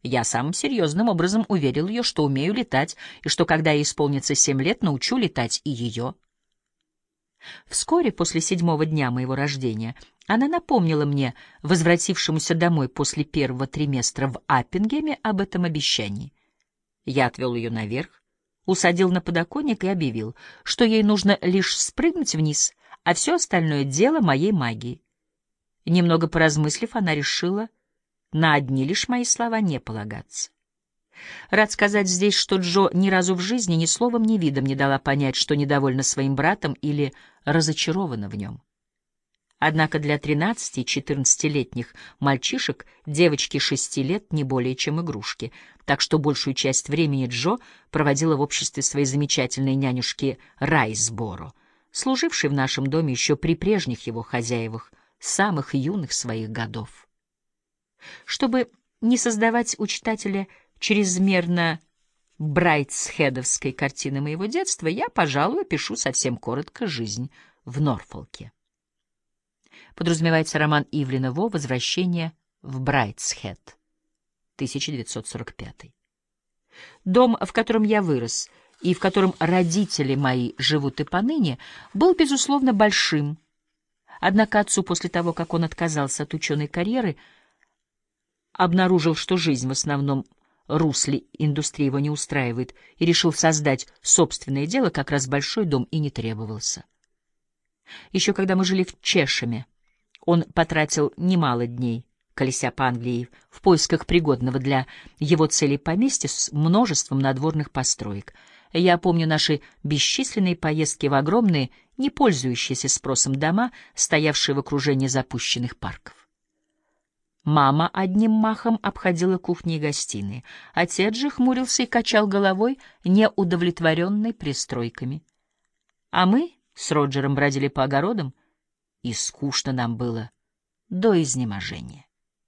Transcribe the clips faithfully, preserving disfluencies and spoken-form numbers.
Я самым серьезным образом уверил ее, что умею летать, и что, когда ей исполнится семь лет, научу летать и ее. Вскоре после седьмого дня моего рождения она напомнила мне, возвратившемуся домой после первого триместра в Аппингеме, об этом обещании. Я отвел ее наверх, усадил на подоконник и объявил, что ей нужно лишь спрыгнуть вниз, а все остальное — дело моей магии. Немного поразмыслив, она решила на одни лишь мои слова не полагаться. Рад сказать здесь, что Джо ни разу в жизни ни словом, ни видом не дала понять, что недовольна своим братом или разочарована в нем. Однако для тринадцати- и четырнадцатилетних мальчишек девочки шести лет не более чем игрушки, так что большую часть времени Джо проводила в обществе своей замечательной нянюшки Райсборо, служившей в нашем доме еще при прежних его хозяевах, самых юных своих годов. Чтобы не создавать у читателя чрезмерно брайтсхедовской картины моего детства, я, пожалуй, опишу совсем коротко жизнь в Норфолке. Подразумевается роман Ивлина Во «Возвращение в Брайтсхед», тысяча девятьсот сорок пятый. Дом, в котором я вырос и в котором родители мои живут и поныне, был, безусловно, большим. Однако отцу, после того, как он отказался от ученой карьеры, обнаружил, что жизнь в основном русле индустрии его не устраивает, и решил создать собственное дело, как раз большой дом и не требовался. Еще когда мы жили в Чешеме, он потратил немало дней, колеся по Англии, в поисках пригодного для его целей поместья с множеством надворных построек. Я помню наши бесчисленные поездки в огромные, не пользующиеся спросом дома, стоявшие в окружении запущенных парков. Мама одним махом обходила кухни и гостиные. Отец же хмурился и качал головой, неудовлетворенный пристройками. А мы с Роджером бродили по огородам, и скучно нам было до изнеможения.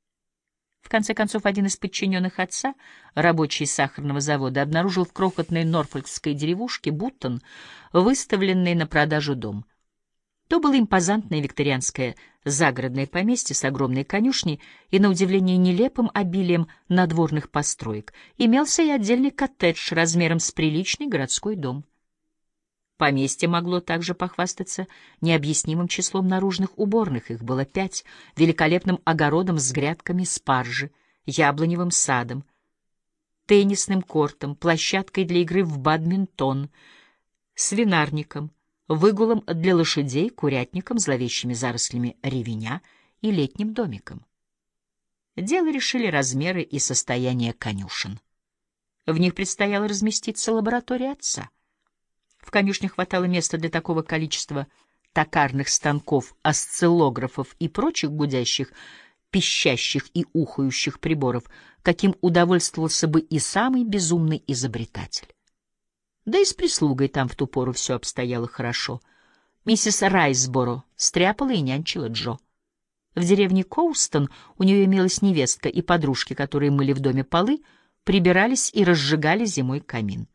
В конце концов, один из подчиненных отца, рабочий сахарного завода, обнаружил в крохотной норфолкской деревушке Буттон выставленный на продажу дом. То было импозантное викторианское загородное поместье с огромной конюшней и, на удивление, нелепым обилием надворных построек. Имелся и отдельный коттедж размером с приличный городской дом. Поместье могло также похвастаться необъяснимым числом наружных уборных, их было пять, великолепным огородом с грядками спаржи, яблоневым садом, теннисным кортом, площадкой для игры в бадминтон, свинарником, выгулом для лошадей, курятником, зловещими зарослями ревеня и летним домиком. Дело решили размеры и состояние конюшен. В них предстояло разместиться лаборатория отца. В конюшне хватало места для такого количества токарных станков, осциллографов и прочих гудящих, пищащих и ухающих приборов, каким удовольствовался бы и самый безумный изобретатель. Да и с прислугой там в ту пору все обстояло хорошо. Миссис Райсборо стряпала и нянчила Джо. В деревне Коустон у нее имелась невестка и подружки, которые мыли в доме полы, прибирались и разжигали зимой камин.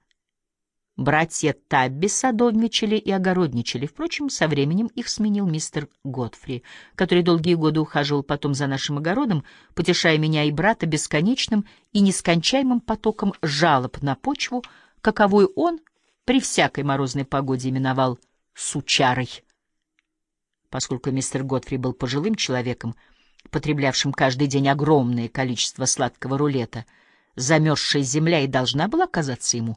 Братья Табби садовничали и огородничали. Впрочем, со временем их сменил мистер Годфри, который долгие годы ухаживал потом за нашим огородом, потешая меня и брата бесконечным и нескончаемым потоком жалоб на почву, каковую он при всякой морозной погоде именовал «сучарой». Поскольку мистер Годфри был пожилым человеком, потреблявшим каждый день огромное количество сладкого рулета, замерзшая земля и должна была казаться ему